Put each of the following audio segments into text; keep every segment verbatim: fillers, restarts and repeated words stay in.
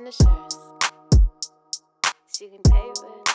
finishers. Shirin David.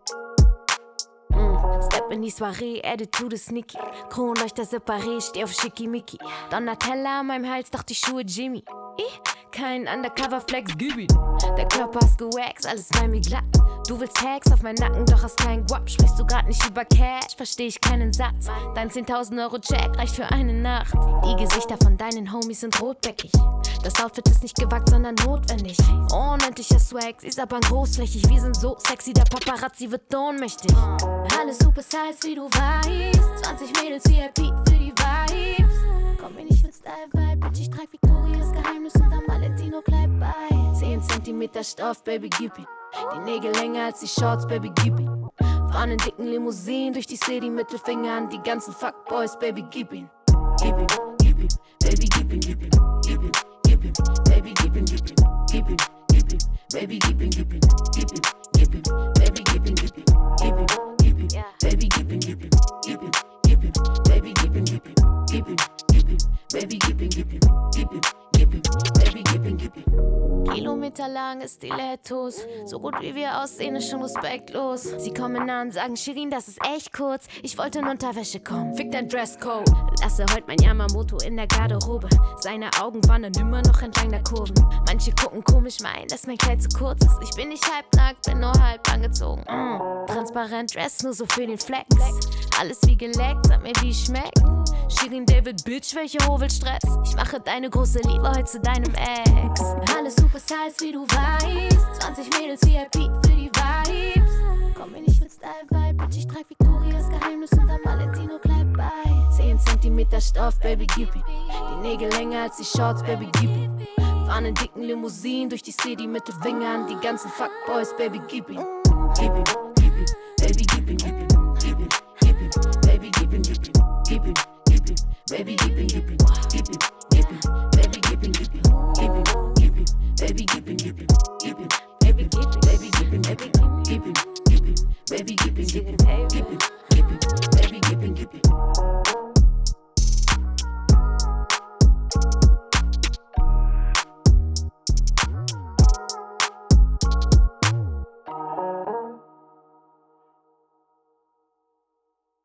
Mm, Step in die Soiree, Attitude sneaky. Kronleuchter separé, steh auf Schickimicki. Donatella an meinem Hals, doch die Schuhe Jimmy. Ich, kein Undercover-Flex, gib ihn. Der Körper ist gewaxt, alles bei mir glatt. Du willst Hacks auf meinen Nacken, doch hast keinen Guap. Sprichst du grad nicht über Cash, versteh ich keinen Satz. Dein zehntausend Euro Check reicht für eine Nacht. Die Gesichter von deinen Homies sind rotbäckig. Das Outfit ist nicht gewagt, sondern notwendig. Unendlicher Swag, sie ist aber großflächig. Wir sind so sexy, der Paparazzi wird ohnmächtig. Alles super size, wie du weißt. zwanzig Mädels V I P für die Vibes. Komm mir nicht mit Style-Vibe, Bitch, ich trag Victorias Geheimnis und am Valentino-Kleid bei. zehn Zentimeter Stoff, Baby, gib ihn. Die Nägel länger als die Shorts, Baby, gib ihn. Fahren in dicken Limousinen durch die City, Mittelfinger an die ganzen Fuckboys, Baby, gib ihn. Gib ihn, gib ihn, Baby, gib ihn, gib ihn, gib ihn, gib ihn, Baby, gib ihn, gib ihn, gib ihn, gib ihn, Baby, gib ihn, gib ihn, gib ihn, gib ihn, Baby, gib ihn, gib ihn, gib ihn, gib ihn, Baby, gib ihn, gib ihn, gib ihn, gib ihn, Baby, gib ihn, gib ihn, gib ihn, gib ihn, Baby, gib ihn, gib ihn, gib ihn, gib ihn, Baby, gib ihn, gib ihn. Kilometerlange Stilettos, so gut wie wir aussehen, ist schon respektlos. Sie kommen an, sagen Shirin, das ist echt kurz. Ich wollte in Unterwäsche kommen, fick dein Dresscode. Lasse heute mein Yamamoto in der Garderobe. Seine Augen wandern immer noch entlang der Kurven. Manche gucken komisch, meinen, dass mein Kleid zu kurz ist. Ich bin nicht halbnackt, bin nur halb angezogen. Mm. Transparent Dress, nur so für den Flex. Alles wie geleckt, sag mir wie schmeckt. Shirin David, Bitch, welche Hovelstress. Ich mache deine große Liebe heute zu deinem Ex. Alles super size, wie du weißt. zwanzig Mädels V I P für die Vibes. Komm mir nicht mit Style-Vibe, Bitch, ich trag Victorias Geheimnis und am Valentino-Kleid bei. zehn Zentimeter Stoff, Baby, gib ihn. Die Nägel länger als die Shorts, Baby, gib ihn. Fahren in dicken Limousinen durch die City, Mittelfinger an die ganzen Fuckboys, Baby, gib ihn. Gib ihn, gib ihn, Baby, gib ihn, gib ihn, gib ihn, gib ihn, Baby, gib ihn, gib ihn, gib ihn, gib ihn, Baby, gib ihn, gib ihn, gib ihn, gib ihn, Baby, gib ihn, gib ihn, gib ihn, gib ihn, Baby, gib ihn, gib ihn, gib ihn, Baby, gib ihn, Baby, gib ihn, gib ihn, gib ihn, gib ihn, Baby, gib ihn.